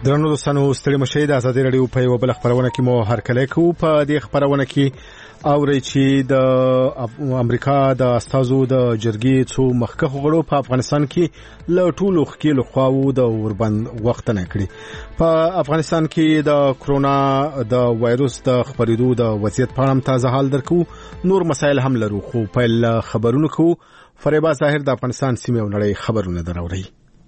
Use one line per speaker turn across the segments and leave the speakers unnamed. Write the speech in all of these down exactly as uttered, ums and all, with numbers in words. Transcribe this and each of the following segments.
درنو دوستانو ستړي مشي د ازادي رادیو په یو بل خبرونه کې مو هرکلی کوو. په دې خبرونه کې اوري چې د امریکا د استازو د جرګې څو مخکښ غړو په افغانستان کې له ټولو ښکېلو خواوو د اوربند غوښتنه کړې. په افغانستان کې د کرونا د وایروس د خپرېدو د وضعیت په اړه تازه حال درکو. نور مسایل هم لرو خو په خبرونو کې فریبا ظاهر د افغانستان سیمې او نړۍ خبرونه دراوړي.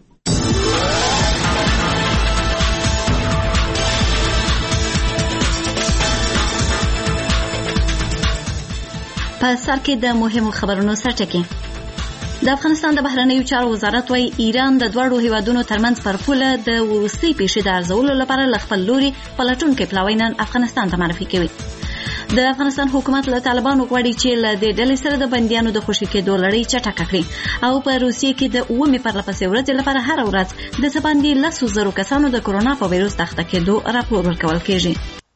په سر کې د مهمو خبرونو سرټکی. د افغانستان د بهرنیو چارو وزارت وايي ایران د دوړو هیوادونو ترمنځ پر پوله د وروستي پیښې د ارزولو لپاره ل خپل لوري پلټونکو پلاوی نن افغانستان ته معرفي کوي. د افغانستان حکومت له طالبانو غواړي چې له دې ډلې سره د بنديانو د خوشي کېدو لړۍ چټکه کړي او په روسیې کې د اومې پرلپسې ورځې لپاره هر ورځ د څه باندې لسو زرو کسانو د کرونا په وایروس تخته کېدو راپور ورکول کېږي.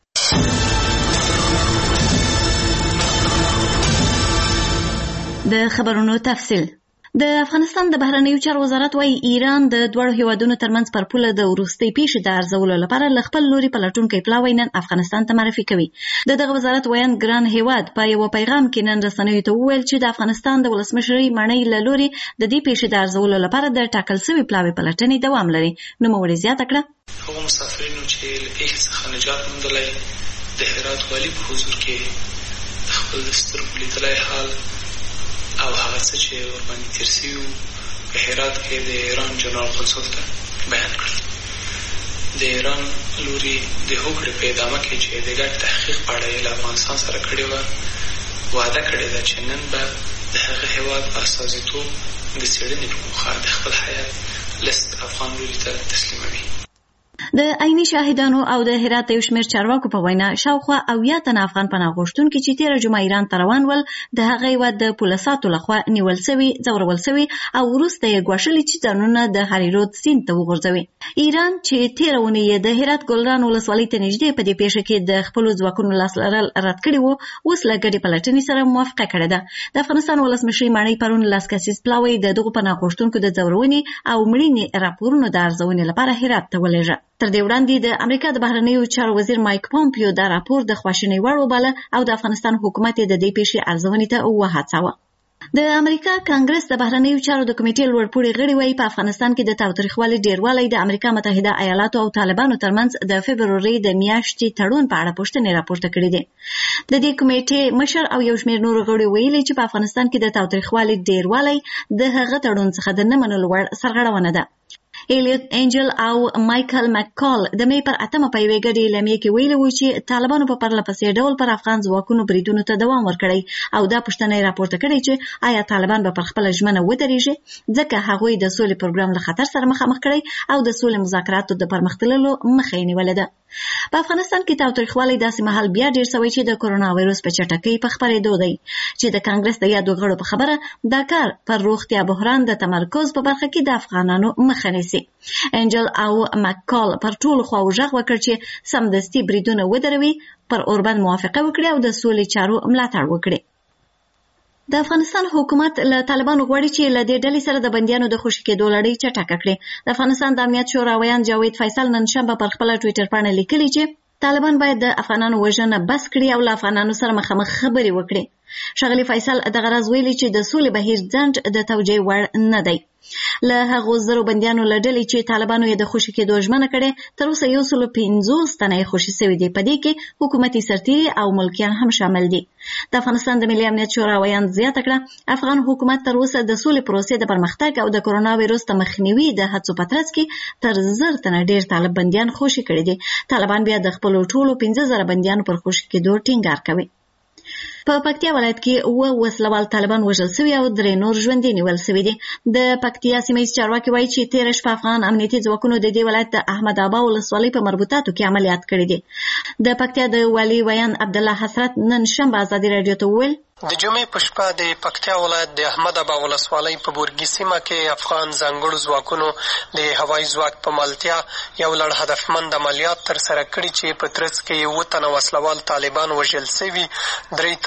د خبرونو تفصیل. د افغانستان د بهرنیو چارو وزارت وايي ایران د دوړو هیوادونو ترمنځ پر پوله د وروستي پیښې د ارزولو لپاره ل خپل لوري پلټونکو پلاوی نن افغانستان ته معرفي کوي. د دغه وزارت ویان ګران هیواد په یو پیغام کې نن رسنیو ته وویل چې د افغانستان د ولسمشرۍ مړنۍ له لوري د دې پیښې د ارزولو لپاره د ټاکل شوی پلاوی پلټنې دوام لري. نو موري زیاته کړه
هغه مسافرینو چې له پیښې څخه نجات موندلای د هرات والی په حضور کې خپل سترګو لیدلای حال او هغه څه چې ورباندې تېر شوي په هرات کې د ایران جنرال قنصل ته بیان کړل. د ایران لوري د هوکړې په ادامه کې چې د ګډ تحقیق په اړه یې له افغانستان سره کړې وه وعده کړې ده چې نن به د هغه هېواد په استازیتوب د څېړنې په موخه د خپل هیات لست افغان لوري ته تسلیموي.
د عیني شاهدانو او د هرات یو شمېر چارواکو په وینا شاوخوا اویا تنه افغان پناه غوښتونکي چې تېره جمعه ایران ته روان ول د هغه هېواد د پولساتو لخوا نیول سوي ځورول سوي او وروسته یې ګواښلي چې ځانونه د هریرود سیند ته وغورځوي. ایران چې تېره اونۍ یې د هرات ګلران ولسوالۍ ته نږدې په دې پیښه کې د خپلو ځواکونو لاس لرل رد کړي وو اوس له ګډې پلټنې سره موافقه کړې ده. د افغانستان ولسمشرۍ ماڼۍ پرون لاس کسیز پلاوی د دغو پناه غوښتونکو د ځورونې او مړینې راپورونو د ارزونې لپاره هرات ته ولېږه. تر دې وړاندې د امریکا د بهرنیو چارو وزیر مایک پومپیو دا راپور د خواشینۍ وړ وباله او د افغانستان حکومت یې د دې پیښې ارزونې ته وهڅاوه. د امریکا کانګرس د بهرنیو چارو د کمیټې لوړپوړي غړي وايي په افغانستان کې د تاوتریخوالي ډیروالی د امریکا متحده ایالاتو او طالبانو ترمنځ د فبرورۍ د میاشتې تړون په اړه پوښتنې راپورته کړې دي. د دې کمیټې مشر او یو شمېر نور غړي ویلي چې په افغانستان کې د تاوتریخوالي ډیروالی د هغه تړون څخه د نه منلو وړ سرغړونه ده. ایلیوت انجل او مایکل مککال د مې پر اتمه په یوې ګډې اعلامیې کې ویلي وو چې طالبانو په پرلپسې ډول پر افغان ځواکونو بریدونو ته دوام ورکړی او دا پوښتنه یې راپورته کړې چې آیا طالبان به پر خپله ژمنه ودرېږي ځکه هغوی د سولې پروګرام له خطر سره مخامخ کړی او د سولې مذاکراتو د پرمخ تللو مخه یې نیولې ده. په افغانستان کې تاوتریخوالی داسې مهال بیا ډېر سوی چې د کرونا وایروس په چټکۍ په خپرېدو دی چې د کانګرس د یادو غړو په خبره دا کار پر روغتیا بحران د تمرکز په برخه کې د افغانانو مخه نیسي. انجل او مککال پر ټولو خواو غږ وکړ چې سمدستي بریدونه ودروي، پر اوربند موافقه وکړي او د سولې چارو ملاتړ وکړي. د افغانستان حکومت له طالبانو غواړي چې له دې ډلې سره د بندیانو د خوشي کېدو لړۍ چټکه کړي. د افغانستان د امنیت شورا ویان جاوید فیصل نن شنبه پر خپله ټویټر پاڼه لیکلي چې طالبان باید د افغانانو وژنه بس کړي او له افغانانو سره مخامخ خبرې وکړي. ښاغلي فیصل دغه راز ویلي چې د سولې بهیر ځنډ د توجیه وړ نه دی. له هغو زرو بندیانو له ډلې چې طالبانو یې د خوشي کېدو ژمنه کړې تر اوسه یو سلو پنځوس تنه یې خوشي سوي دي. په دې کې حکومتي سرتیري او ملکیان هم شامل دي. د افغانستان د ملي امنیت شورا ویان زیاته کړه افغان حکومت تر اوسه د سولې پروسې د پرمختګ او د کرونا وایروس د مخنیوي د هڅو په ترڅ کې تر زر تنه ډېر طالب بندیان خوشي کړي دي. طالبان بیا د خپلو ټولو پنځه زره بندیانو پر خوشي کېدو ټینګار کوي. په پکتیا ولایت کې اوه وسلوال طالبان وژل سوي او درې نور ژوندي نیول سوي دي. د پکتیا سیمه ییز چارواکي وایي چې تېره شپه افغان امنیتي ځواکونو د دې ولایت د احمد ابا ولسوالۍ په مربوطاتو کې عملیات کړي دي. د پکتیا د والي ویان عبدالله حسرت نن شنبه ازادي راډیو ته وویل
د جمعې په شپه د پکتیا ولایت د احمد ابا ولسوالۍ په بورګي سیمه کې افغان ځانګړو ځواکونو د هوایي ځواک په ملتیا یو لړ هدفمند عملیات ترسره کړي چې په ترڅ کې اووه تنه وسلوال طالبان وژل سوي، درې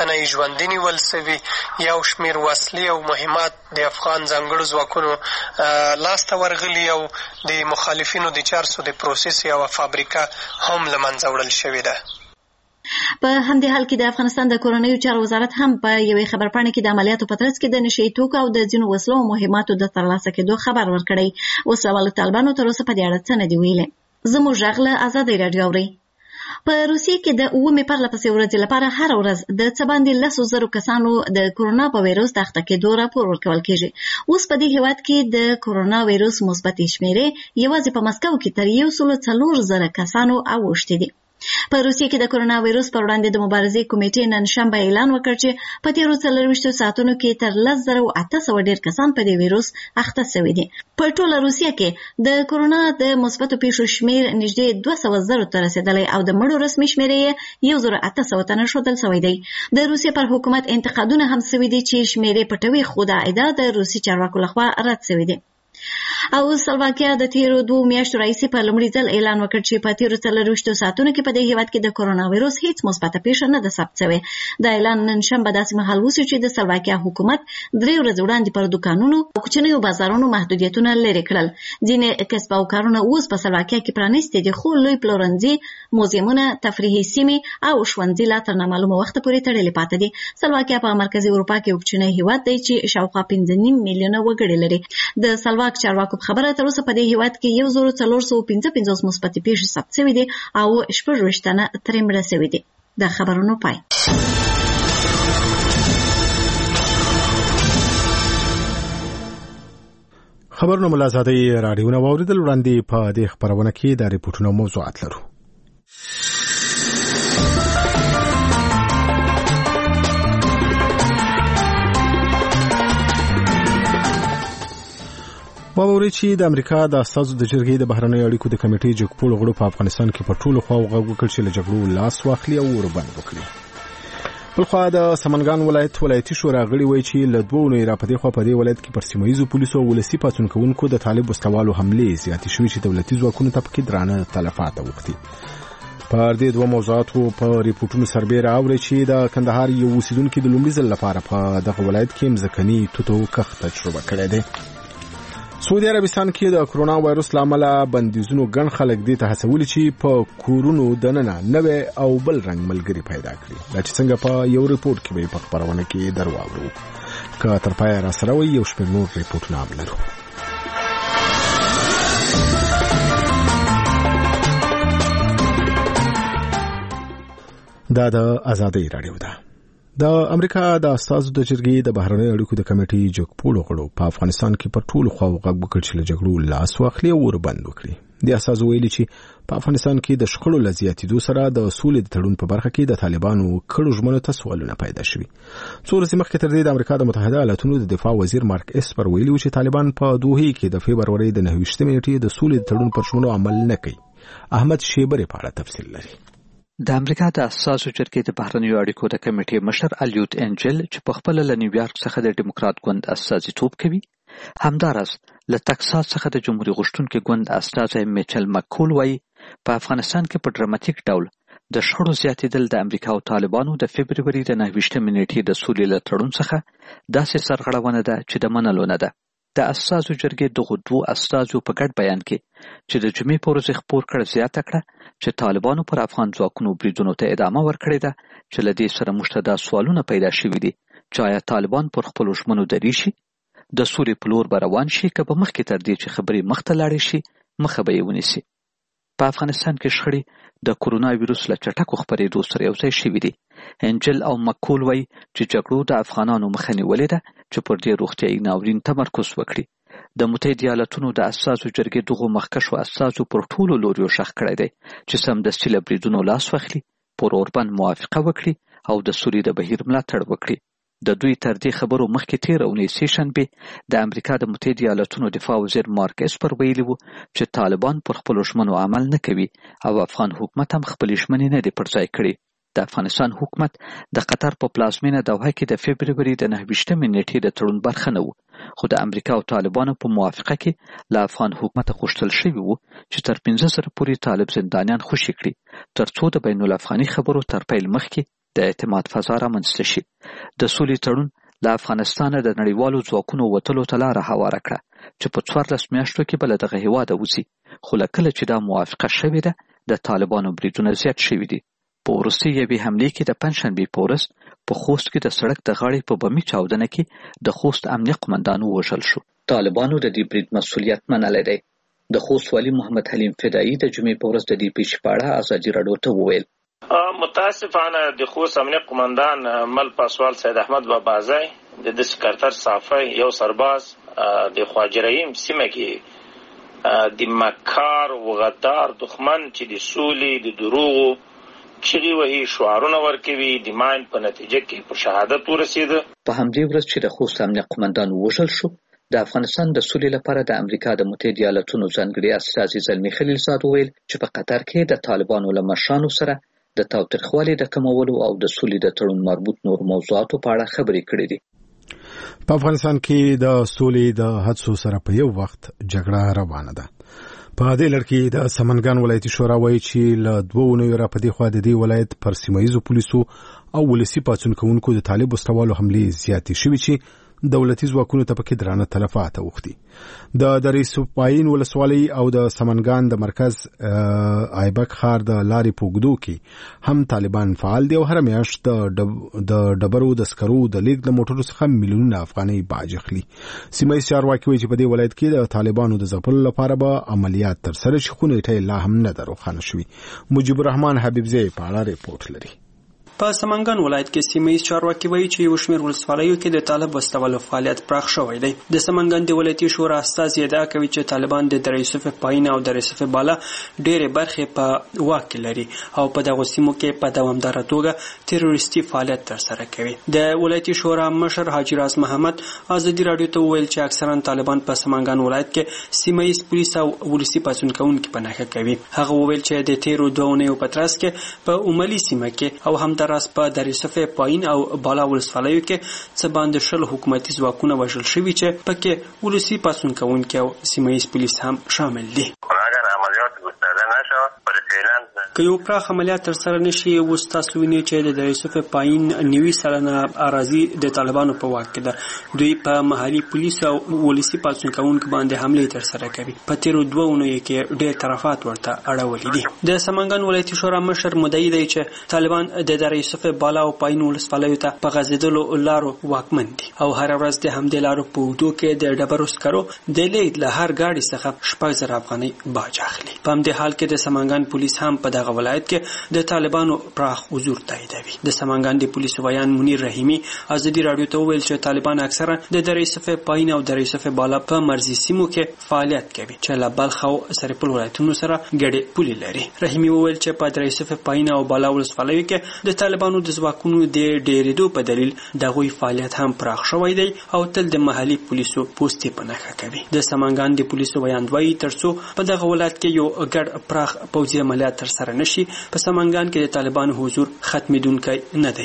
تنه یې ژوندي نیول سوي، یو شمېر وسلې او مهمات د افغان ځانګړو ځواکونو لاسته ورغلي او د مخالفینو د چارسو د پروسس یوه فابریکه هم له منځه وړل شوې ده.
په همدې حال کې د افغانستان د کورنیو چارو وزارت هم په یوې خبرپاڼې کې د عملیاتو په ترڅ کې د نشه یي توکو او د ځینو وسلو او مهماتو د ترلاسه کېدو خبر ورکړی. وسله والو طالبانو تر اوسه په دې اړه څه نه دي ویلي. زموږ غږ له ازادۍ راډیو اورئ. په روسیې کې د اوومې پرله پسې ورځې لپاره هره ورځ د څه باندې لسو زرو کسانو د کورونا په ویروس د اخته کېدو راپور ورکول کېږي. اوس په دې هېواد کې د کورونا ویروس مثبتې شمېرې یوازې په مسکو کې تر یو سلو څلور زره کسانو اوښتې دي. په روسیې کې د کورونا ویروس پر وړاندې د مبارزې کمیټې نن شنبه اعلان وکړ چې په تېرو څلرویشتو ساعتونو کې تر لس زره او اته سوه ډېر کسان په دې ویروس اخته شوي دي. په ټوله روسیه کې د کورونا د مثبتو پیښو شمېر نږدې دوه سوه زرو ته رسېدلی او د مړو رسمي شمېرې یې یو زر اته سوه تنه ښودل شوی دی. د روسیې پر حکومت انتقادونه هم شوي دي چې شمېرې پټوي، خو دا ادعا د روسي چارواکو لخوا رد شوې دي. او سلواکیا د تیرو دوه میاشتو راهیسې په لومړي ځل اعلان وکړ چې په تیرو څلرویشتو ساعتونو کې په دې هېواد کې د کورونا ویروس هیڅ مثبته پیښه نه ده ثبت شوې. دا اعلان نن شنبه داسې مهال وشو چې د سلواکیا حکومت درې ورځې وړاندې پر دوکانونو او کوچنیو بازارونو محدودیتونه لرې کړل. ځینې کسب او کارونه اوس په سلواکیا کې پرانیستي دي، خو لوی پلورنځي، موزیمونه، تفریحي سیمې او ښوونځي لا تر نامعلومه وخته پورې تړلې پاتې دي. سلواکیا په مرکزي اروپا کې یو کوچنی هېواد دی چې شاوخوا پنځه نیم میلیونه وګړي لري. د سلواک چارواکو په خبره تر اوسه په دې هېواد کې یو زر څلور سوه پنځه پنځوس مثبتې پیښې ثبت شوي دي او شپږ ویشت تنه ترې مړه شوي دي. د خبرونو پای.
خبرونه مو له ازادۍ راډیو نه واورېدل. وړاندې په دې خپرونه کې د ریپورټونو موضوعات لرو. واوري چې د امریکا د استازو د جرګې د بهرنیو اړیکو د کمیټې جګپوړو غړو په افغانستان کې په ټولو خواو غږ وکړ چې له جګړو لاس واخلي او وربند وکړي. بلخوا د سمنګان ولایت ولایتي شورا غړي وایي چې له دوه اونیو راپدې خوا په دې ولایت کې پر سیمه ییزو پولیسو او ولسي پاڅون کوونکو د طالب وسلوالو حملې زیاتې شوې چې دولتي ځواکونو ته پکې درانه تلفات اوښتي. پر دې دوه موضوعاتو په ریپورټونو سربېره اوري چې د کندهار یو اوسیدونکي د لومړي ځل لپاره په دغه ولایت کې مځکني توتو کښت تجربه کړی دی. سعودي عربستان کې د کرونا وایروس لامل بندیزونو ګڼ خلک دې ته هڅولي چې په کورونو دننه نوې او بل رنګ ملګری پیدا کړي. دا چې څنګه په یو ریپورت کې به په خبرونه کې درواغو که تر پای را سره وي یو شمېر نور ریپورټونه هم لرو. دا د ازادۍ راډیو ده. د امریکا د استازو د جرګې د بهرنیو اړیکو د کمیټې جګپوړو غړو په افغانستان کې پر ټولو خواو غږ وکړ چې له جګړو لاس واخلي او وربند وکړي. د استازو ویلي چې په افغانستان کې د شخړو له زیاتېدو سره د سولې د تړون په برخه کې د طالبانو کړو ژمنو ته سوالونه پیدا شوي. څو ورځې مخکې تر دې د امریکا د متحده ایالاتونو د دفاع وزیر مارک اسپر ویلي و چې طالبان په دوحې کې د فبرورۍ د نهه ویشتمې نېټې د سولې د تړون پر ژمنو عمل نه کوي. احمد شیبري په اړه تفصیل لري.
د امریکا د اساسو جرګې د بهرنیو اړیکو د کمیټې مشر الیوت انجل چې په خپل له نیویارک څخه د ډیموکرات ګوند استازیتوب کوي، همدارس له تکساس څخه د جمهوریت غوښتونکي ګوند استازی میچل مکول وایي په افغانستان کې په ډراماتیک ډول د شخړو زیاتېدل د امریکا او طالبانو د فبروري د نهه ویشتمې نېټې د سولې له تړون څخه داسې سرغړونه ده چې د منلو نه ده. د اساسو جرګې دغه دوه استازو په ګډ بیان کې چې د جمعې په ورځ خبر کړ زیاته کړه چې طالبانو پر افغان ځواکونو بریدونو ته ادامه ورکړې ده چې له دې سره موږ ته دا سوالونه پیدا شوي دي چې آیا طالبان پر خپلو ژمنو درېږي شي، د سولې په لور به روان شي که به مخکې تر دې چې خبرې مخته لاړې شي مخه به یې ونیسي. په افغانستان کې شخړې د کورونا ویروس له چټکو خپرېدو سره یو ځای شوي دي. انجل او مکول وایي چې جګړو د افغانانو مخه نیولې ده چې پر دې روغتیایي ناورین تمرکز وکړي. د متحده ایالاتونو د اساسو جرګې دغو مخکښو اساسو پر ټولو لوریو شخ کړی دی چې سمدستي له بریدونو لاس واخلي، پر اوربند موافقه وکړي او د سولې د بهیر ملاتړ وکړي. د دوی تر دې خبرو مخکې تېره اونۍ سې شنبې د امریکا د متحده ایالاتونو دفاع وزیر مارک اسپر ویلي و چې طالبان پر خپلو ژمنو عمل نه کوي او افغان حکومت هم خپلې ژمنې نه دي پر ځای کړي. د افغانستان حکومت د قطر په پلازمینه دوحه کې د فبروري د نهه ویشتمې نېټې د تړون برخه نه و، خو د امریکا او طالبانو په موافقه کې له افغان حکومت غوښتل شوي وو چې تر پنځه زره پورې طالب زندانیان خوشي کړي تر څو د بین الافغاني خبرو تر پیل مخکې د اعتماد فضا رامنځته شي. د سولې تړون له افغانستانه د نړیوالو ځواکونو وتلو ته لاره هواره کړه چې په څوارلس میاشتو کې به له دغه هېواده وځي، خو له کله چې دا موافقه شوې ده د طالبانو بریدونه زیات شوي دي. په وروستۍ یوې حملې کې د پنجشنبې په ورځ په خوست کې د سړک د غاړې په بمي چاودنه کې د خوست امنیه قمندان ووژل شو. طالبانو د دې برید مسؤلیت منلی دی. د خوست والي محمد حلیم فدایي د جمعې په ورځ د دې پیښې په اړه ازادي راډیو ته وویل:
متاسفانه د خوست امنیه قمندان مل پاسوال سید احمد بابازی د د سکرتر صافی یو سرباز د خواجریم سیمه کې د مکار و غدار دښمن چې د سولې د دروغو چغې وهي شعارونه ورکوي د ماین په نتیجه کې په شهادت ورسېده.
په همدې ورځ چې د خوست امنیه قمندان ووژل شو، د افغانستان د سولې لپاره د امریکا د متحده ایالاتونو ځانګړي استازي زلمي خلیلزاد وویل چې په قطر کې د طالبانو له مشرانو سره د تاوتریخوالي د کمولو او د سولې د تړون مربوط نور موضوعاتو په اړه خبرې کړې دي.
په افغانستان کې د سولې د هڅو سره په یو وخت جګړه روانه ده. په دې لړ کې د سمنګان ولایتي شورا وایي چې له دوه نوي را په دې خوا د دې ولایت پر سیمایي پولیسو او ولسي پاڅون کوونکو د طالب واستوالو حملې زیاتې شوې چې دولتي ځواکونو ته پکې درانه تلفات اوښتي. د درې سپاین ولسوالۍ او د سمنګان د مرکز ایبک ښار د لارې په اوږدو کې هم طالبان فعال دي او هره میاشت د ډبرو د سکرو د لیږد له موټرو څخه میلیونونه افغانۍ باج اخلي. سیمه چارواکي وایي چې په دې ولایت کې د طالبانو د ځپلو لپاره به عملیات ترسره شي، خو نیټه لا هم نه ده روښانه شوې. مجيب الرحمن حبیبزی په اړه ریپورت لري.
په سمنګان ولایت کې سیمه ییز چارواکي وایي چې یو شمېر ولسوالیو کې د طالب واستولو فعالیت پراخ شوی دی. د سمنګان د ولایتي شورا استازي ادعا کوي چې طالبان د درې یوسف پاین او درې یوسف بالا ډېرې برخې په واک کې لري او په دغو سیمو کې په دوامداره توګه تروریستي فعالیت ترسره کوي. د ولایتي شورا مشر حاجي راز محمد ازادي راډیو ته وویل چې اکثرا طالبان په سمنګان ولایت کې سیمه ییز پولیس او ولسي پاڅون کوونکي په نښه کوي. هغه وویل چې د تیرو دوه اونیو په ترڅ کې په عملي سیمه کې او همداراز په درې یوسف پاین او بالا ولسوالیو کې څه باندې شل حکومتي ځواکونه وژل شوي چې پکې ولسي پاڅون کوونکي او سیمه ییز پولیس هم شامل دي. که یو پراخ عملیات ترسره نشي، اوس تاسو وینئ چې د درې یوسف پاین نوي سلنه اراضي د طالبانو په واک کې ده. دوی په محلي پولیس او ولسي پاڅون کوونکو باندې حملې ترسره کوي. په تیرو دوه اونیو کې ډېر طرفات ورته اړولي دي. د سمنګان ولایتي شورا مشر مدعي دی چې طالبان د درې یوسف بالا او پاین ولسوالیو ته په غځېدلو لارو واکمن دي او هر ورځ د همدې لارو په اوږدو کې د ډبرو سکرو د لیږد له هر ګاډي څخه شپږ زره افغانۍ باج اخلي. په همدې حال کې د سمنګان پولیس هم په دغه ولایت کې د طالبانو پراخ حضور تاییدوي. د سمنګان د پولیسو بیان منیر رحیمی ازادي راډیو ته وویل چې طالبان اکثرا د درې یوسف پاین او درې یوسف بالا په مرزي سیمو کې فعالیت کوي چې له بلخ او سرپل ولایتونو سره ګډې پولې لري. رحیمی وویل چې په درې یوسف پاین او بالا ولسوالیو کې د طالبانو د ځواکونو د ډېرېدو په دلیل دغوی فعالیت هم پراخ شوی دی او تل د محلي پولیسو پوستې په نښه کوي. د سمنګان د پولیسو بیان وایي ترڅو په دغه ولایت کې یو ګډ پراخ پوځي عملیات ترسره نشي، په سمنګان کې د طالبانو حضور ختمېدونکی نه دی.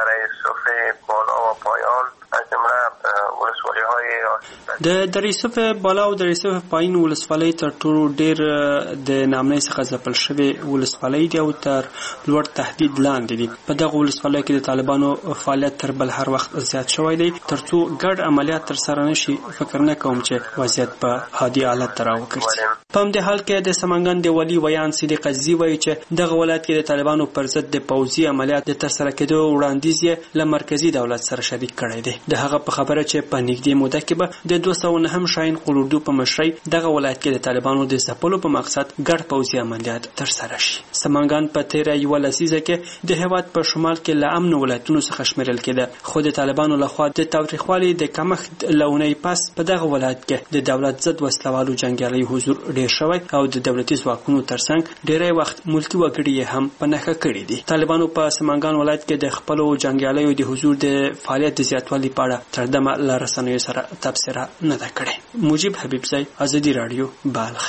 د درې یوسف بالا او درې یوسف پاین ولسوالۍ تر ټولو ډېر د نامنۍ څخه ځپل شوې ولسوالۍ دي او تر لوړ تهدید لاندې دي. په دغه ولسوالیو کې د طالبانو فعالیت تر بل هر وخت زیات شوی دی. ترڅو ګډ عملیات ترسره نشي، فکر نه کوم چې وضعیت په عادي حالت ته راوګرځي. په همدې حال کې د سمنګان د والي ویان صدیق عزیزي وایي چې دغه ولایت کې د طالبانو پر ضد د پوځي عملیات د ترسره کېدو وړاندیز یې له مرکزي دولت سره شریک کړی دی. د هغه په خبره چې په نږدې موده کې به د دوه سوه نهم شاهین قلوردو په مشرۍ دغه ولایت کې د طالبانو د ځپلو په مقصد ګډ پوځي عملیات ترسره شي. سمنګان په تیره یوه لسیزه کې د هېواد په شمال کې له امنو ولایتونو څخه شمیرل کېده، خو د طالبانو لخوا د تاوتریخوالي د کمښت له اونۍ پس په دغه ولایت کې د دولت ضد وسلوالو جنګیالیو حضور ډېر شوی او د دولتي ځواکونو ترڅنګ ډېری وخت ملکي وګړي یې هم په نښه کړي دي. طالبانو په سمنګان ولایت کې د خپلو جنګیالیو د حضور د فعالیت د زیاتوالي په اړه تر دمه له رسنیو سره تبصره نه ده کړې. مجيب حبیبزی، ازادي راډیو، بالخ.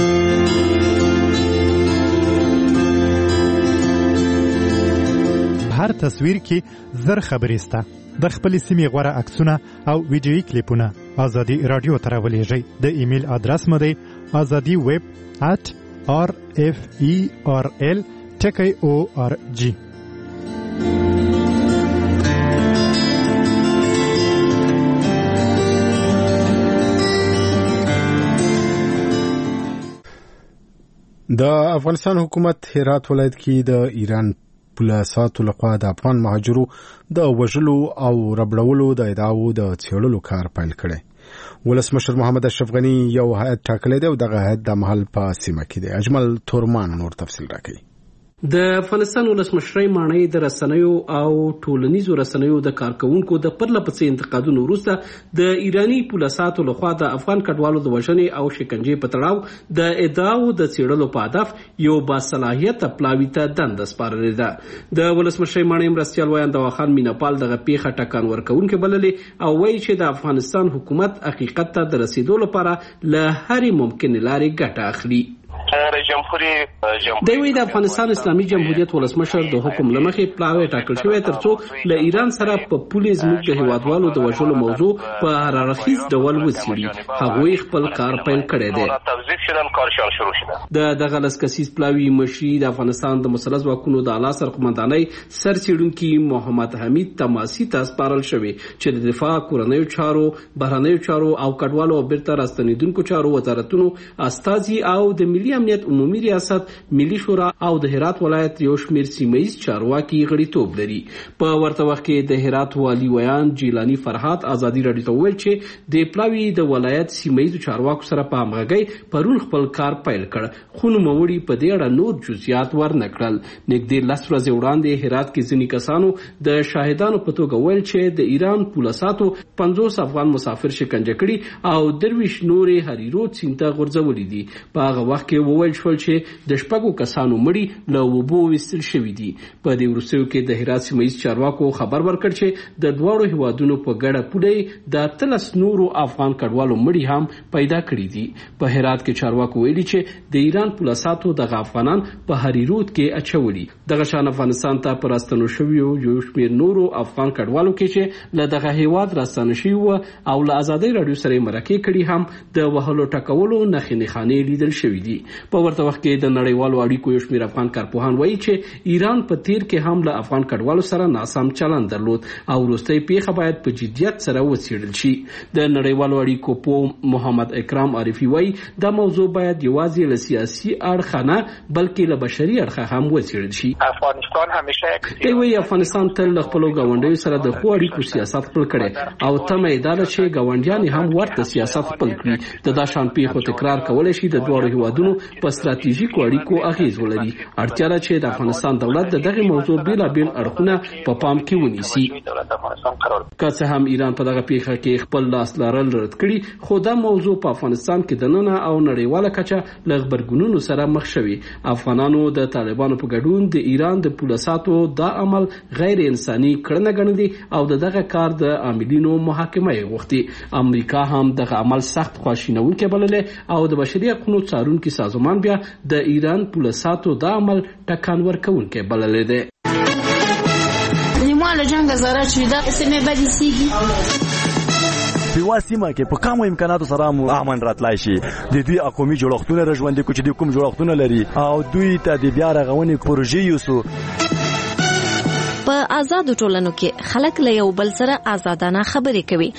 هر تصویر کې زر خبرې سته. د خپلې سیمې غوره عکسونه او ویډیویي کلیپونه ازادي راډیو ته راولېږئ. د ایمیل ادرس مو دی ازادي ویب ات آر اف ای آر ال ټکی او آر جی.
د افغانستان حکومت هرات ولایت کې د ایران پولیسو لخوا د افغان مهاجرو د وژلو او ربړولو د ادعاو د څېړلو کار پیل کړی. ولسمشر محمد اشرف غني یو هیئت ټاکلی دی او دغه هیئت د مهال په سیمه کې دی. اجمل تورمان نور تفصیل راکوي.
د افغانستان ولسمشرۍ ماڼۍ د رسنیو او ټولنیزو رسنیو د کارکونکو د پرله پسې انتقادونو وروسته د ایرانی پولیسو لخوا د افغان کډوالو د وژنې او شکنجې په تړاو د ادعاو د څېړلو په هدف یو باصلاحیته پلاوي ته دنده سپارلې ده. د ولسمشرۍ ماڼۍ مرستیال ویاند دواخان میناپال دغه پیښه ټکان ورکوونکې بللې او وایي چې د افغانستان حکومت حقیقت ته د رسیدو لپاره له هرې ممکنې لارې ګټه اخلي. دوی د افغانستان اسلامي جمهوریت ولسمشر د حکم لمخې پلاوی ټاکل شوی ترڅو له ایران سره په پولي زموږ د هیوادوالو د وژلو موضوع په هررخیز ډول وڅېړي. هغوی خپل کار پیل کړی دی. د دغه لس کسیز پلاوي مشري د افغانستان د مسلح ځواکونو د اعلی سرقمندانۍ سرڅېړونکي محمد حمید تماسي ته سپارل شوی چې د دفاع، کورنیو چارو، بهرنیو چارو او کډوالو او بیرته راستنېدونکو چارو وزارتونو استازي او د ملي امنیت عمومي ریاست، ملي شورا او د هرات ولایت یو شمېر سیمه‌ییز چارواکي غړیتوب لري. په ورته وخت کې د هرات والي ویان جیلانی فرهاد ازادي راډیو ته وویل چې د پلاوي د ولایت سیمه‌ییزو چارواکو سره په همغږۍ پرون خپل کار پیل کړ، خو نوموړي په دې اړه نور جزئیات ورنه کړل. نږدې لس ورځې وړاندې هرات کې ځینې کسانو د شاهدانو په توګه ویل چې د ایران پولیسو پنځوس افغان مسافر شکنجه کړي او درویش نورې هریرود سیند ته غورځولي دي. په هغه وخت کې وویل شول چې د شپږو کسانو مړي له اوبو ویستل شوي دي. په دې وروستیو کې د هرات سیمه‌ییز چارواکو خبر ورکړ چې د دواړو هیوادونو په ګډه پوله د اتلس نورو افغان کډوالو مړي هم پیدا کړي دي. په هرات کې چارواکو ویلي چې د ایران پولیسو دغه افغانان په هریرود کې اچولي. دغه شان افغانستان ته پر راستنو شویو یو شمېر نورو افغان کډوالو کې چې له دغه هیواد راستنه شوي وو او له ازادۍ راډیو سره مرکې کړي هم د وهلو ټکولو نښې نښانې لیدل شوي دي. په ورته وخت کې د نړیوالو اړیکو یو شمېر افغان کارپوهان وایي چې ایران په تیر کې هم له افغان کډوالو سره ناسم چلند درلود او وروستۍ پیښه باید په جدیت سره وڅېړل شي. د نړیوالو اړیکو پوه محمد اکرام عارفي وایي دا موضوع باید یوازې له سیاسي اړخه نه بلکې له بشري اړخه هم وڅېړل شي.
افغانستان همیشه
دی وایي افغانستان تل له خپلو ګاونډیو سره د ښو اړیکو سیاست خپل کړی او تمه یې دا ده چې ګاونډیان یې هم ورته سیاست خپل کړي. د دا شان پیښو تکرار کولی شي د دواړو هیوادونو په ستراتیژیکو اړیکو اغیز ولري. اړتیا ده چې د افغانستان دولت د دغه موضوع بیلابیل اړخونه په پام کې ونیسي. که څه هم ایران په دغه پیښه کې خپل لاس لرل رد کړي خو دا موضوع په افغانستان کې دننه او نړیواله کچه له غبرګونونو سره مخ شوي. افغانانو د طالبانو په ګډون د ایران د پولیسو دا عمل غیر انساني کړنه ګڼي او د دغه کار د عاملینو محاکمه یې غوښتي. امریکا هم دغه عمل سخت خواشینونکی بللی او د بشري حقوقو څارونکي سازمان بیا د ایران پولیسو دا عمل ټکان ورکوونکی بللی دی.
نیمه له جنګ زره چې دا سیمه بدی سیږي
په واسمه کې په کومو امکاناتو سره مو امن راتلای شي. د دوی اقومي جوړښتونه رژوندې کو چې د کوم جوړښتونه لري او دوی ته د بیا رغونې پروژې یوسو.
په آزادو ټولنو کې خلک له یو بل سره آزادانه خبرې کوي.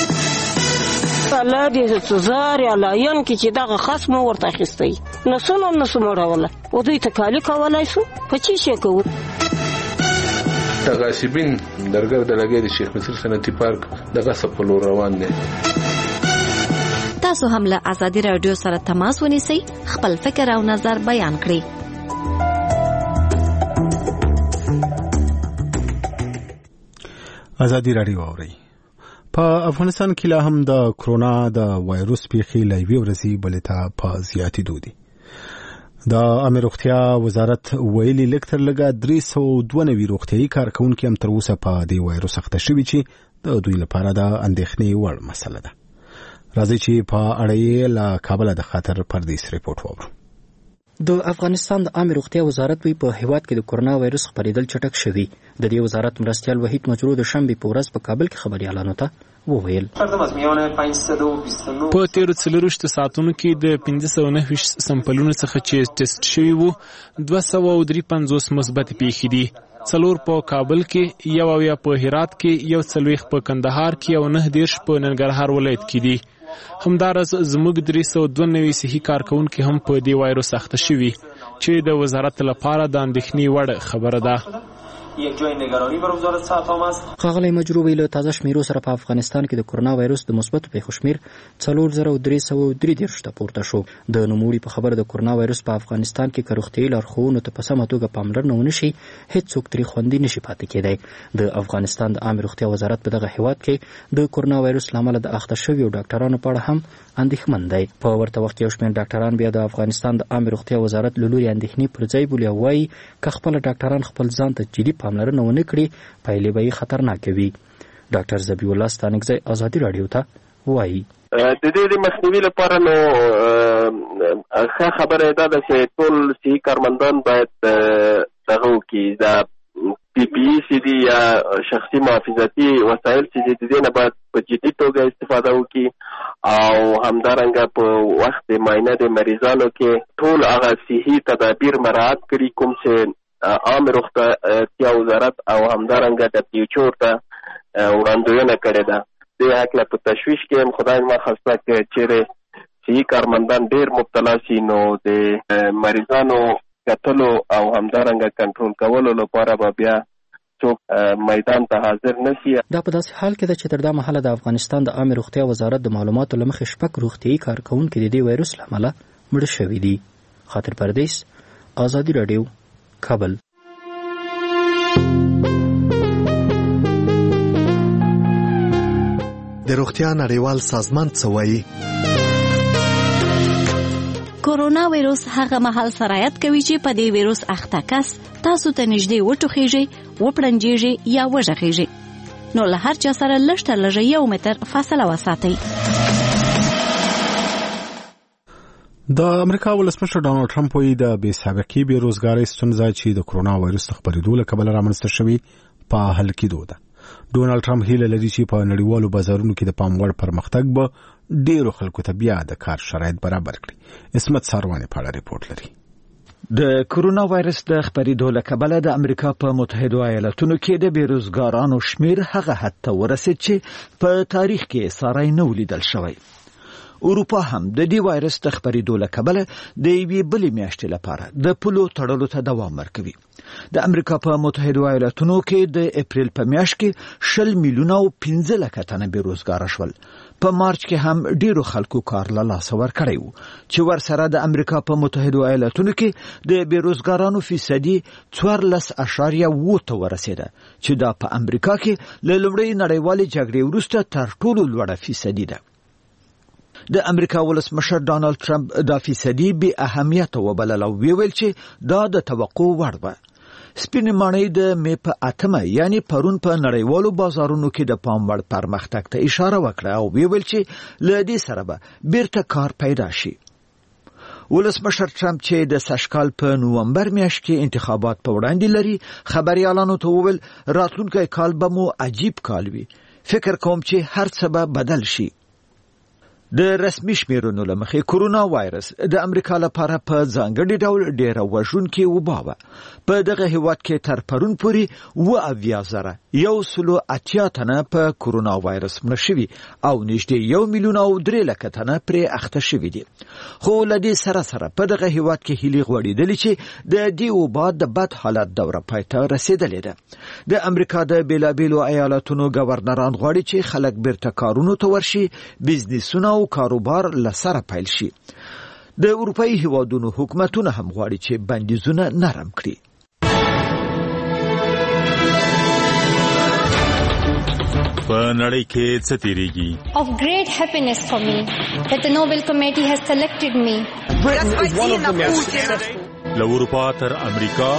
الله دې سزار یا لاین کې چې دغه خصم ورته اخیستی نسونو نسو مړوله او دوی تکالی کولای شو په چی شي کوو.
تغاصبین درګر د لګې د شیخ مصر صنعتي پارک دغه سپلو روان دي.
تاسو هم له ازادي رادیو سره تماس ونیسئ، خپل فکر او نظر بیان کړئ.
ازادي رادیو اورئ. په افغانستان کې لا هم د کرونا د وایروس پیښې لا یوې ورځې بلې ته په زیاتېدو دي. د عامه روغتیا وزارت ویلي لږ تر لږه درې سوه دوه نوي روغتیایي کارکوونکي هم تر اوسه په دې وایروس اخته شوي چې د دوی لپاره د اندېښنې وړ مسله ده. راځئ چې په اړه یې له کابله د خاطر پردیس ریپورټ واورو.
د افغانستان د عامه روغتیا وزارت وی په هیواد کې د کورونا وایروس خپرېدل چټک شوی. د دې وزارت مرستیال وحید مجرو د شنبې په ورځ په کابل کې خبريالانو ته وویل
په تیرو څلورویشتو ساعتونو کې د پنځه سوه نهه ویشت سمپلونو څخه چې ټیسټ شوي وو دوه سوه او درې پنځوس مثبت پیښې دي. څلور په کابل کې، یو اویا په هرات کې، یو څلوېښت په کندهار کې او نهه دېرش په ننګرهار ولایت کې دي. همدارس زموږ درې سوه دوه نوي صحي کارکونکي هم په دې وایروس اخته شوي چې د وزارت لپاره د اندېښنې وړ خبره ده.
یک جای نگرانی بر وزارت صحت هم است.
ښاغلی مجروبی له تازه شمیرو سره په افغانستان کې د کرونا وایروس د مثبتو پیښو شمیر څلور زره درې سوه درې دېرش ته پورته شو. د نوموړي په خبره د کرونا وایروس په افغانستان کې که روغتیایي لارښوونو ته په سمه توګه پاملرنه ونه شي هېڅوک ترې خوندي نشي پاتې کېدی. د افغانستان د عامې روغتیا وزارت په دغه هېواد کې د کرونا وایروس له امله د اخته شویو ډاکټرانو په اړه هم اندېښمن دی. په ورته وخت کې یو شمېر ډاکټران بیا د افغانستان د عامې روغتیا وزارت له لوري اندېښنې پر ځای بولي او وایي که خپله ډاکټران خپل ځان ته جدي پاملرنه ونه کړي پایلې به یې خطرناکه وي. ډاکټر ذبیح الله ستانکزی ازادي راډیو ته وایي
د دې د مخنیوي لپاره نو ښه خبره دا ده چې ټول صحي کارمندان باید دغه وکړي د پی پی ای چې دي یا شخصي محافظتي وسایل چې دي د دې نه باید په جدي توګه استفاده وکړي او همدارنګه په وخت د معاینه د مریضانو کې ټول هغه صحي تدابیر مراعات کړي کوم چې عامې روغتیا وزارت او همدارنګه ډبلیو ایچ او ته وړاندوینه کړې ده. دې هکله په تشویش کې هم خدای ناخواسته که چیرې صحي کارمندان ډېر مبتلا شي نو د مریضانو کتلو او همدارنګه کنټرول کولو لپاره به بیا څوک میدان ته حاضر نشي.
دا په داسې حال کې ده چې تر دا مهاله د افغانستان د عامې روغتیا وزارت د معلوماتو له مخې شپږ روغتیایي کارکوونکي د دې وایروس له امله مړه شوي دي. خاطر پردیس، ازادي راډیو، کابل.
د روغتیا نړیوال سازمان څه وایي؟
کورونا وایروس هغه مهال سرایت کوي چې په دې وایروس اخته کس تاسو ته نږدې وټوخیږي، وپړنجیږي یا وژغیږي. نو له هر چا سره لږ تر لږه یو متر فاصله وساتئ.
د امریکا ولسمشر ډانلډ ټرمپ وایي د بې سابقې بېروزګارۍ ستونزه چې د کرونا وایروس د خپرېدو له کبله رامنځته شوې په حل کېدو ده. ډونالډ ټرمپ هیله لري چې په نړیوالو بازارونو کې د پام وړ پرمختګ به ډېرو خلکو ته بیا د کار شرایط برابر کړي. اسمت ساروانې په اړه ریپورټ لري.
د کرونا وایرس د خپرېدو له کبله د امریکا په متحده ایالاتونو کې د بیروزګارانو شمیر هغه حد ته ورسېد چې په تاریخ کې ساری نه ولیدل شوی. اروپا هم د دې وایرس د خپرېدو له کبله د یوې بلې میاشتې لپاره د پولو تړلو ته دوام ورکوي. د امریکا په متحده ایالاتونو کې د اپریل په میاشت کې شل میلیونه او پنځه لکه تنه بیروزګاره شول. په مارچ کې هم ډیرو خلکو کار له لاسه ورکړی و چې ورسره د امریکا په متحده ایالاتونو کې د بیروزګارانو فیصدي څوارلس اعشاریه اووه ته ورسېده چې دا په امریکا کې له لومړۍ نړیوالې جګړې وروسته تر ټولو لوړه فیصدي ده. د امریکا ولسمشر ډانلډ ټرمپ دا فیصدي بې اهمیته وبلله او ویل چې دا د توقع وړ ده. سپین ماڼۍ د مې په اتمه یعنی پرون په نړیوالو بازارونو کې د پام وړ پرمختګ ته اشاره وکړه او ویل چې له دې سره به بیرته کار پیدا شي. ولسمشر ټرمپ چې د سږکال په نومبر میاشت کې انتخابات په وړاندې لري خبريالانو ته وویل راتلونکی کال به مو عجیب کال وي. فکر کوم چې هر څه به بدل شي. د رسمي شمیرونو له مخې کرونا وایرس د امریکا لپاره په ځانګړي ډول ډیره وژونکې وبا وه. په دغه هیواد کې تر پرون پورې اوه اویا زره یو سلو اتیا تنه په کرونا وایرس مړه شوي او نږدې یو میلیون او درې لکه تنه پرې اخته شوي دي. خو له دې سره سره په دغه هیواد کې هیلې غوړېدلې چې د دې وبا د بد حالت دوره پای ته رسېدلې ده. د امریکا د بیلابیلو ایالاتونو گورنران غواړي چې خلک بیرته کارونو ته ورشي، بزنسونه او کاروبار لسره پیل شي. د اروپایي هیوادونو حکومتونه هم غواړي چې بندیزونه نرم کړي.
په نړۍ کې څه تیریږي؟
Of great happiness for me that the Nobel Committee has selected me.
Britain is one of the most له اروپا تر امریکا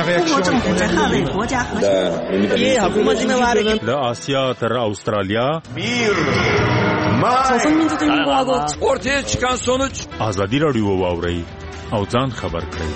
له آسیا تر استرالیا ortaya çıkan sonuç ازادي راډیو واورئ او ځان خبر کړئ.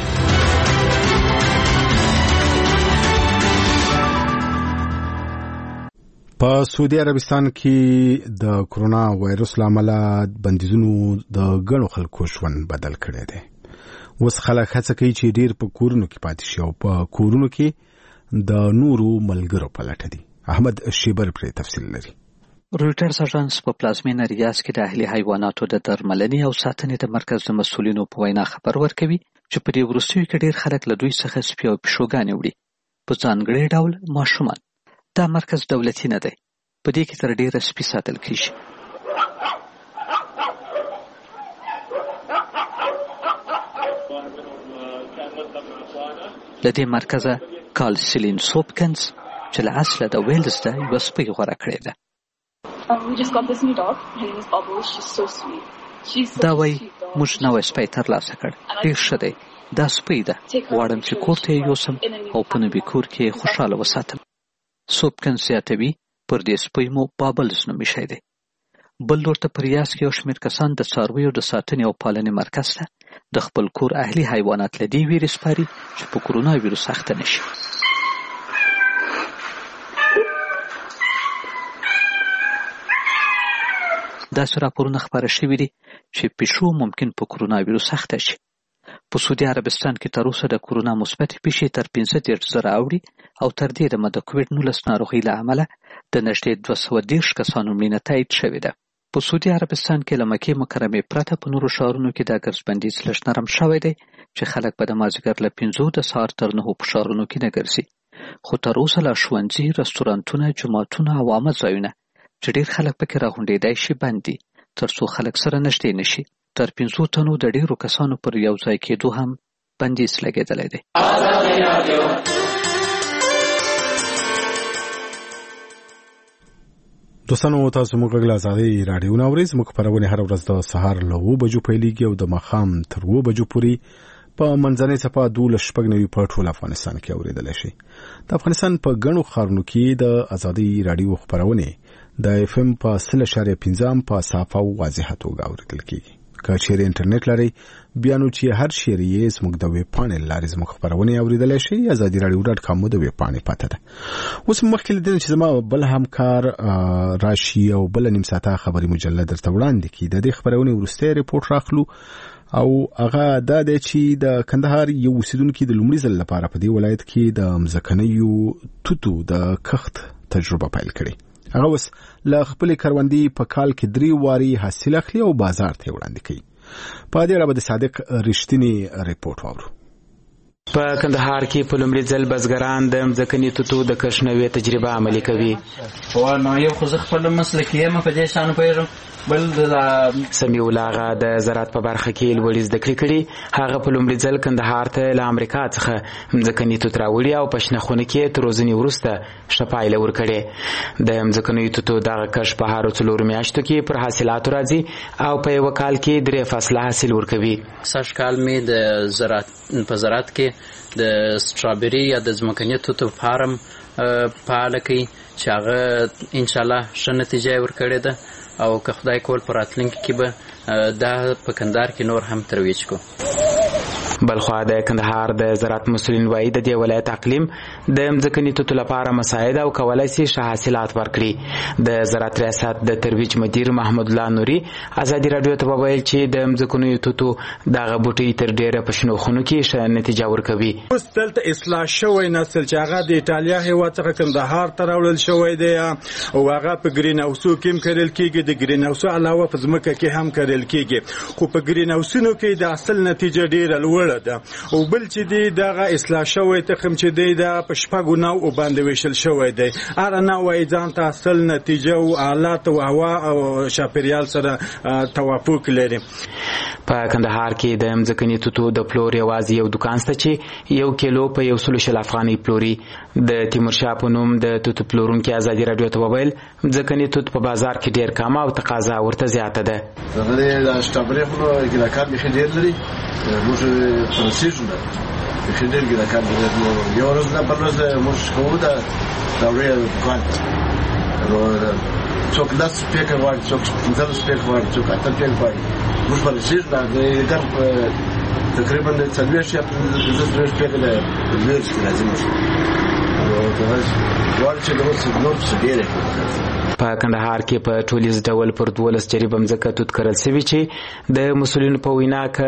په سعودي عربستان کې د کرونا وایروس لامل بندیزونو د غنو خلکو ژوند بدل کړی دی. اوس خلک هڅه کوي چې ډیر په کورونو کې پاتې شي او په کورونو کې د نورو ملګرو په لټه دي. احمد شیبر پر تفصیل لري.
رویټرز اژانس په پلازمینه ریاض کې د اهلي حیواناتو د درملنې او ساتنې د مرکز د مسؤلینو په وینا خبر ورکوي چې په دې وروستیو کې ډېر خلک له دوی څخه سپي او پیشوګانې وړي، په ځانګړي ډول ماشومان. دا مرکز دولتي نه دی، په دې کې تر ډېره سپي ساتل کیږي. له دې مرکزه کارل سیلین سوپکنز چې له اصله د ویلز ده یوه سپۍ غوره کړې ده. دا وایي موږ نوی سپی ترلاسه کړ، ډېر ښه دی، دا سپۍ ده، غواړم چې کور ته یې یوسم او په نوي کور کې یې خوشحاله وساتم. سوپکنز زیاتوي پر دې سپۍ مو بابلز نوم ایښی دی. بل لور ته په ریاض کې یو شمېر کسان د څارویو د ساتنې او پالنې مرکز ته د خپل کور اهلي حیوانات له دې ویرې سپاري چې په کرونا ویروس اخته نه شي. داسې راپورونه خپاره شوي دي چې پیشو ممکن په کرونا ویروس اخته شي. په سعودي عربستان کې تر اوسه د کرونا مثبتې پیښې تر پنځه دېرش زره اوړي او تر دې دمه د کووډ نولس ناروغۍ له امله د نږدې دوه سوه دېرش کسانو مړینه تایید شوې ده. په سعودي عربستان کې له مکې مکرمې پرته په نورو ښارونو کې دا ګرځبندیز لږ نرم شوی دی چې خلک به د مازدیګر له پنځو د سهار تر نهو په ښارونو کې نه ګرځي. خو تر اوسه لا ښوونځي، رستورانتونه، جوماتونه او عامه ځایونه چې ډېر خلک پکې راغونډېدای شي بند دي تر څو خلک سره نږدې نه شي. تر پنځو تنو د ډېرو کسانو پر یو ځای کېدو هم بندیز لګېدلی دی.
دوستانو تاسو موږ غږ له ازادۍ راډیو نه اورئ. زموږ خپرونې هره ورځ د سهار له اوو بجو پیلېږي او د ماښام تر اوو بجو پورې په منځنۍ څپه دولس شپږ نوي په ټول افغانستان کې اورېدلی شي. د افغانستان په ګڼو ښارونو کې د ازادۍ راډیو خپرونې د اف ام په سل اشاریه پنځه په صافه او واضحه توګه اورېدل کېږي. که چیرې انټرنیټ لرئ بیا نو چې هر شعر یې زموږ د ویب پاڼې له لارې زموږ خپرونې اورېدلی شي. ازادي راډیو ډاټ کام د ویب پاڼې پته ده. اوس مخکې له دې چې زما بل همکار راشي او بله نیم ساعته خبري مجله درته وړاندې کړي، د دې خپرونې وروستی ریپورټ راخلو او هغه دا دی چې د کندهار یو اوسیدونکي د لومړي ځل لپاره په دې ولایت کې د مځکنیو توتو د کښت تجربه پیل کړې. هغه اوس له خپلې کروندې په کال کې درې وارې حاصل اخلي او بازار ته وړاندې کوي. په دې اړه به د صادق رښتینی ریپورټ واورو.
په کندهار کې په لومړي ځل بزګران د مځکني توتو د کښت نوې تجربه عملي کوي.
نو یو خو زه خپل مسلک یم په دې شان پوهېږم. بل د
سمیع الله هغه د زراعت په برخه کې لوړې زده کړې کړي. هغه په لومړي ځل کندهار ته له امریکا څخه مځکني توت راوړي او په شنه خونه کې تر روزنې وروسته ښه پایله ورکړې. د مځکنیو توتو دغه کښت په هرو څلورو میاشتو کې پر حاصلاتو راځي او په یوه کال کې درې فصله حاصل ورکوي.
سږ کال مې د زراعت په زراعت کې د سټرابري یا د ځمکني توتو فارم فعاله کوي چې هغه انشاءالله ښه نتیجه یې ورکړې ده او که خدای کول په راتلونکي کې به دا په کندهار کې نور هم ترویج کو.
بلخوا د کندهار د زراعت مسؤلین وایي د دې ولایت اقلیم د مځکني توتو لپاره مساعد او کولی شي ښه حاصلات ورکړي. د زراعت ریاست د ترویج مدیر محمود الله نوري ازادي راډیو ته وویل چې د مځکنیو توتو دغه بوټي تر ډیره په شنو خونو کې ښه نتیجه ورکوي.
اوس دلته اصلاح شوی نسل چې هغه د ایټالیا هېواد څخه کندهار ته راوړل شوی دی او هغه په ګرین هاوسو کې هم کرل کېږي. د ګرین هاوسو علاوه په ځمکه کې هم کرل کېږي، خو په ګرین هاوسونو کې د اصل نتیجه ډیره لوړه ده. او بل چې دی دغه اصلاح شوی تخم چې دی دا په شپږو نوعو باندې ویشل شوی دی. هره نوع یې ځان ته اصل نتیجه او حالات او هوا او چاپیریال سره توافق لري.
په کندهار کې د مځکني توتو د پلور یوازې یو دوکان شته چې یو کیلو په یو سلو شل افغانۍ پلوري. د تیمورشاه په نوم د توتو پلورونکي ازادي راډیو ته وویل مځکني توت په بازار کې ډېر کم او تقاضا ورته زیاته ده.
دغه د سټرابري خو ګیلاکات بېخي ډېر لري، موږ پروسیژ نه بېخي ډېر ګیلاکات لري. یو ورځ نه بل ورځ موږ کوو د سټرابري دوکان څوک دس پیکه غواړي، څوک پنځلس پیکه غواړي، څوک اته پیکه غواړي. موږ پروسیژ نه د ګر تقریبا د څلوېښت یا پنځه څلوېښت پیکه د لویرس کې راځي. موږ غواړو چې نور څه ډېرې
په کندهار کې په ټولیز ډول پر دولس جریبه مځکه توت کرل شوي چې د مسؤلینو په وینا